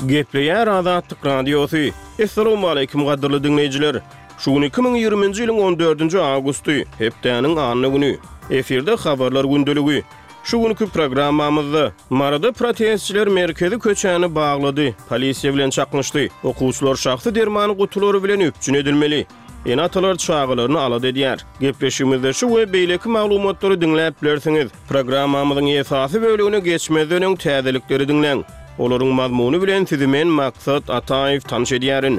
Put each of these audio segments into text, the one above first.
Gepleýär Azatlyk radiosu. Assalamu alaykum gaderly dinleýijiler. Şuny 2020-nji ýylyň 14-nji awgusty, hepdeniň anyny güni. Eferde habarlar gündeligi. Şu günkü programmamyzda Marada protestçiler merkezi köçäni baglady, polisiýa bilen çakmışdy. Okuwçylar şahsy dermany gutulary bilen üpçün edilmeli. Enatalar çağılarını alad edýär. Gepleşimizde şu we beýleki maglumatlary dinläp bilersiňiz. Programmamyzyň esasy bölügine geçmezden öň täzelikleri dinleň. Olaryň mazmuny bilen sizi men Maksat Ataýew tanış edýärin.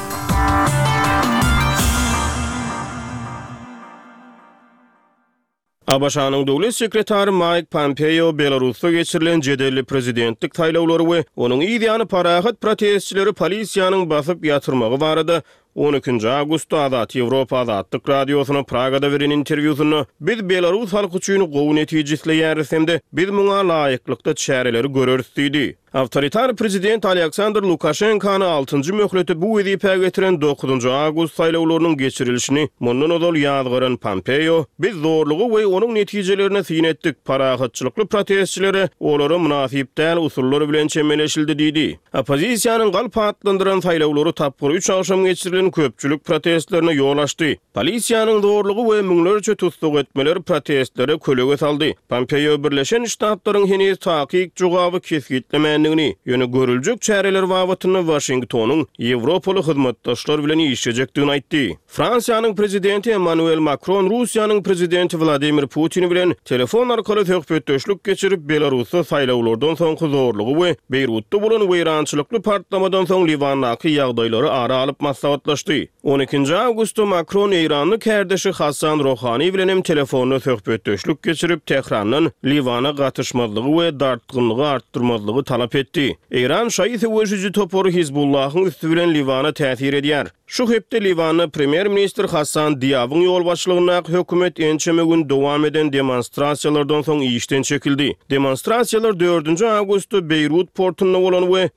Abaşanyň döwlet sekretary Mike Pompeo Belarusda geçirilen jedelli prezidentlik taýlawlary we onuň ýa-da parahat protestçileri polisiýanyň basyp ýatyrmagy barada 12 Awgustda Azat Ýewropa Azatlyk radiosyna Pragada beren interwýusyny biz Belarus halky üçin gowy netijesleýäris hemde biz muňa laýyklykda çäreleri göreriz diýdi. Awtoritar prezident Aleksandr Lukashenkany 6-njy möhleti bu wezipä getiren 9 Awgust saýlawlarynyň geçirilişini mundan odal ýazgyran Pompeo biz zorlugy we onuň netijelerini syn etdik. Parahatçylykly protestçilere olary münasip däl usullary bilen çemeleşildi diýdi. Opozisiýanyň galp atlandyran saýlawlary tapgyr 3 akşam geçirilen köpçülük protestlerine ýol açdy. Polisiýanyň zorlugy we müňlerçe tutsak etmeleri protestlere kölege saldy. Pompeo Birleşen Ştatlaryň henüz takyk jogaby kesgitlemändigini, ýöne görüljek çäreler babatyny Washingtonyň Ýewropaly hyzmatdaşlar bilen işlejekdigini aýtdy. Fransiýanyň prezidenti Emmanuel Macron Russiýanyň prezidenti Vladimir Putin bilen telefon arkaly söhbetdeşlik geçirip Belarusda saýlawlardan soňky zorlugy we Beýrutda bolan weýrançylykly partlamadan soň Liwandaky ýagdaýlary ara alyp maslahatlaşdy. 12 Awgustda Macron Eýranyň kärdeşi Hassan Rouhani bilen telefonna söhbetdeşlik geçirip Tehrandan Liwana gatyşmazlygy we dartgynlygy artdyrmazlygy talap etdi. Eýran şaýy täwejiji topory Hizbullahyň üstü bilen Liwana täsir edýär. Şu hepde Liwana premier minister Hassan Diýabyň ýol başlygyna hökümet ençeme gün dowam eden demonstrasiýalardan soň işden çekildi. Demonstrasiýalar 4 Awgustda Beýrut portuna bolan we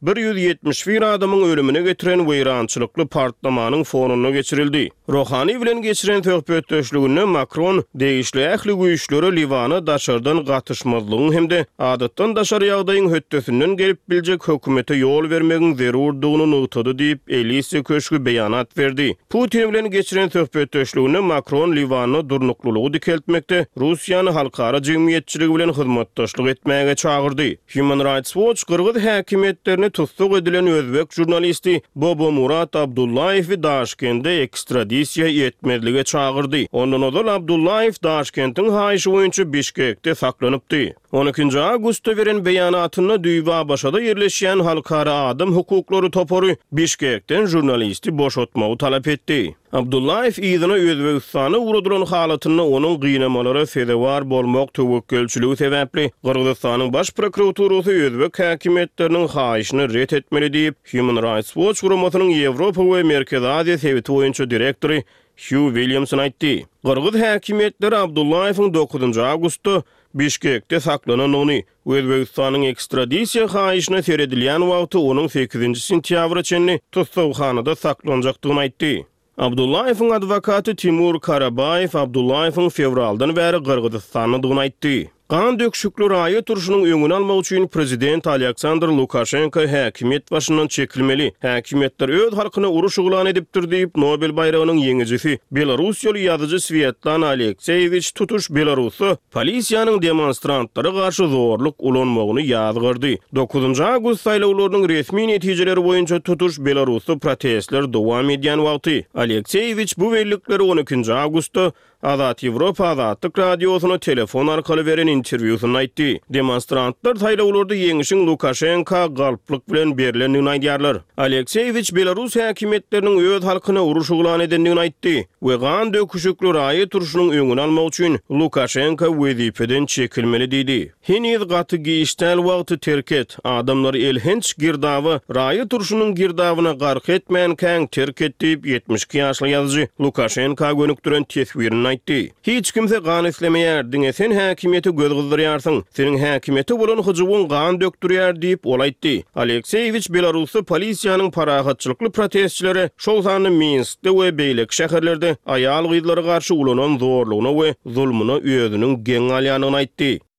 171 adamyň ölümine getiren weýrançylykly partlamanyň fonuna geçirildi. Rouhani bilen geçiren söhbetdeşliginde Macron degişli ähli güýçleri Liwana daşardan gatyşmazlygyň hemde adatdan daşary ýagdaýyň höttesinden gelip biljek hökümete ýol bermegiň zerurdygyny nutady diýip Elise köşkü beýanat verdi. Putin bilen geçiren söhbetdeşliginde Macron Liwanyň durnuklulygy dikeltmekde, Russiýany halkara jemgyýetçiligi bilen hyzmatdaşlyk etmäge çağırdy. Human Rights Watch Kırgız häkimetlerini tutsak edilen özbek jurnalisti Bobo Murat Abdullayewi Daşkentde ekstradisiýa etmezlige çağırdy. Ondan odal Abdullayew Daşkentiň haýyşy boýunça Bişkekde saklanypdy. 12 Awgustda beren beýanatyna düýba başada ýerleşýän halkara adam hukuklary topory Bişkekden jurnalisti boşatmagy talap etdi. Abdullayew ýygyna Özbegistana uradylan halatyny onuň gynamalara sebäpdar bolmak töwekkülçiligi sebäpli Kyrgyzstanyň baş prokuraturasy özbek häkimetleriniň haýyşyny ret etmeli diýip Human Rights Watch guramasynyň Ýewropa we Merkezi Aziýa sebäti boýunça direktory Hugh Williamson aýtdy. Kyrgyz häkimetleri Abdullayewiň 9 Awgustda Bişkekde saklanan ony Özbegistanyň ekstradisiýa haýyşyna seredilýän wagty onuň 8 sentýabra çenli tutsawhanada saklanjakdygyny aýtdy. Abdullayewiň adwokaty Timur Karabayew Abdullayewiň fevraldan bäri Kyrgyzstanlydygyny aýtdy. Kan döküşükli raýat turşunyň öňüni almak üçin prezident Aleksandr Lukashenko häkimet başyndan çekilmeli. Häkimetler öz halkyna uruş uglan edipdir diýip Nobel baýragynyň ýeňijisi Belarusiýaly ýazyjy Svetlana Alekseyevich tutuş Belarusy polisiýanyň demonstrantlary garşy zorluk ulanmagyny ýazgyrdy. 9 Awgust saýlawlarynyň resmi netijeleri boýunça tutuş Belarusy protestler dowam edýän wagty Alekseyevich bu wellikleri 12 Awgustda Azat Ýewropa Azatlyk radiosyna telefon arkaly beren interwýusyny aýtdy. Demonstrantlar saýlawlarda ýeňişiň Lukashenko galplyk bilen berilendigini aýdýarlar. Alekseyevich Belarus häkimetleriniň öz halkyna uruş uglan edendigini aýtdy we gan döküşükli raýat turşunyň öňüni almak üçin Lukashenko wezipeden çekilmeli diýdi. Heniz gaty giýişdäl wagty terk et. Adamlar elhenç girdawy raýat turşunyň girdawyna gark etmän käň terk et diýip 72 ýaşly ýazyjy Lukashenko gönükdiren tesbirini aýtdy. Hiç kimse gan islemeýär, diňe sen häkimeti göz gyzdyrýarsyň. Seniň häkimeti bolan hyjybyň gan dökdürýär diýip ol aýtdy. Alekseyevich Belarusy polisiýanyň parahatçylykly protestçilere şol sany Minskde we beýleki şäherlerde aýal gyzlary garşy ulanan zorlugyna we zulmuna özüniň geň alýanyny aýtdy.